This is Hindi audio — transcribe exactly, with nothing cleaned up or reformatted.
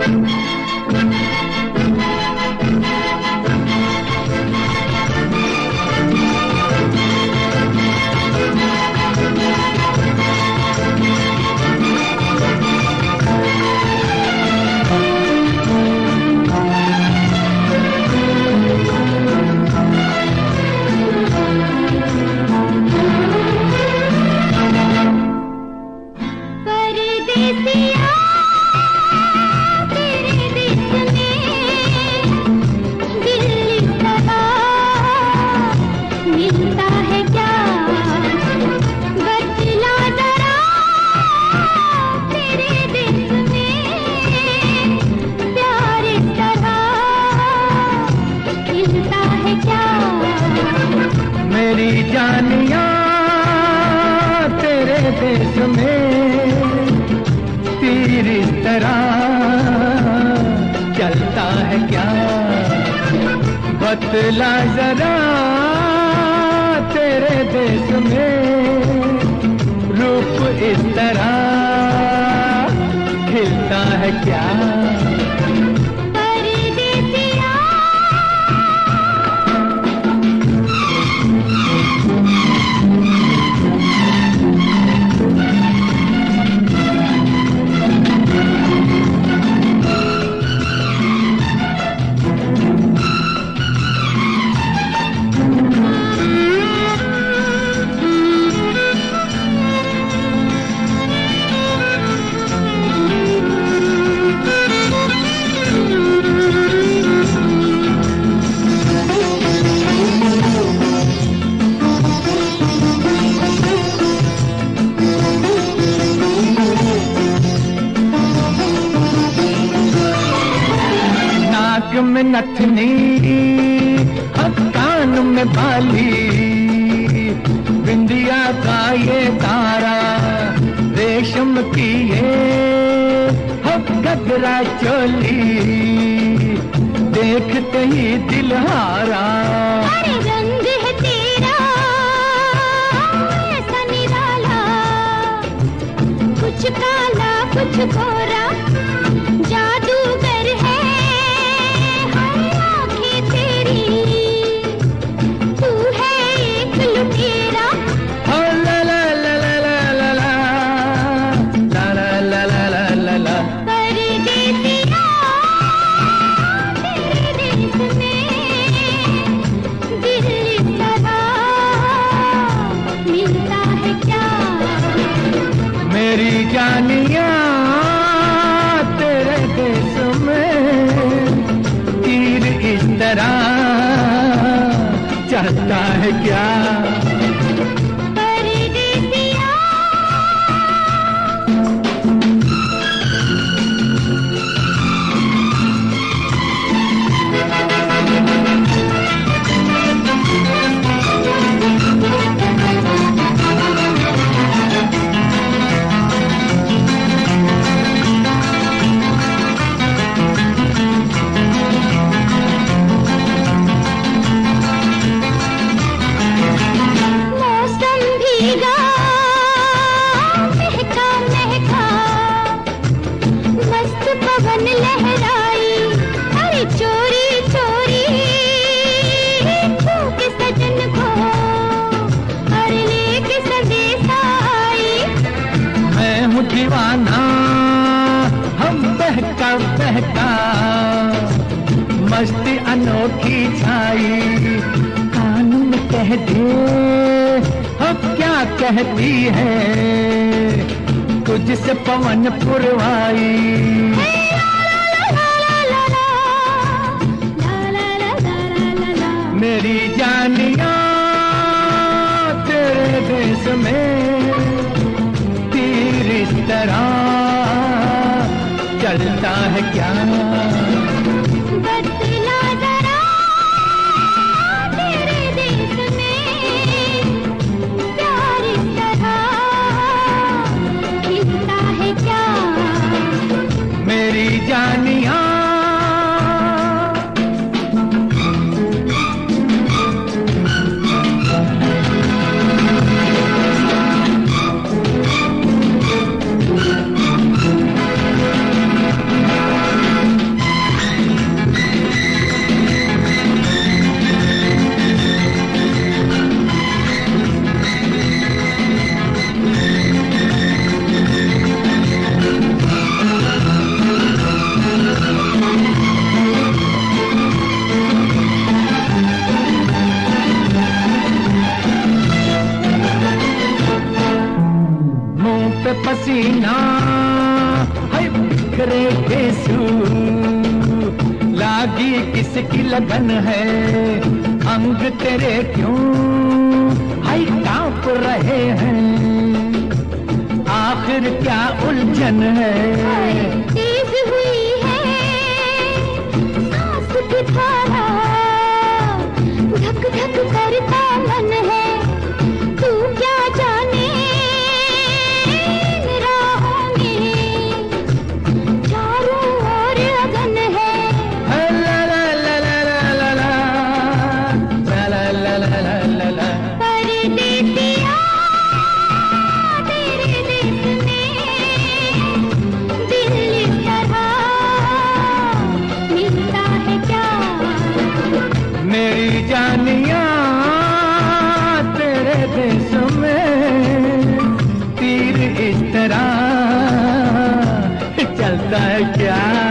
जानिया तेरे देश में तीर इस तरह चलता है क्या, बतला जरा तेरे देश में रूप इस तरह खिलता है क्या। में नथनी कान में बाली, बिंदिया का ये तारा रेशम की ये गगरा चोली, देखते ही दिल हारा। अरे रंग है तेरा ऐसा निराला, कुछ काला कुछ गोरा, जादूगर है आँखें तेरी, तू है एक लुटेरा। ओ ला ला ला ला ला ला ला ला ला ला ला ला ला। परदेसिया तेरे देश में दिल इस तरह मिलता है क्या। मेरी जानिया तेरे देश में तीर इस तरह चलता है क्या। पवन लहराई, अरे चोरी चोरी छू के सजन को, अरे लेके संदेश आई। मैं हूँ दीवाना हम बहका बहका, मस्ती अनोखी छाई, कान में कह दे अब क्या कहती है, तुझसे पवन पुरवाई। मेरी जानिया तेरे देश में तीर इस तरह चलता है क्या। बतला जरा तेरे देश में प्यार इस तरह खिलता है क्या। मेरी जानिया परदेसू, लागी किसकी लगन है, अंग तेरे क्यों हाय कांप रहे हैं, आखिर क्या उलझन है। तेज हुई है सांस की धारा, धक धक करता मन है, तू क्या जाने राहों में चारों ओर अगन है। ला ला ला ला ला ला ला ला ला ला ला ला ला। परदेसिया तेरे देश में दिल इस तरह मिलता है क्या। मेरी जानिया तेरे देश में तीर इस तरह चलता है क्या।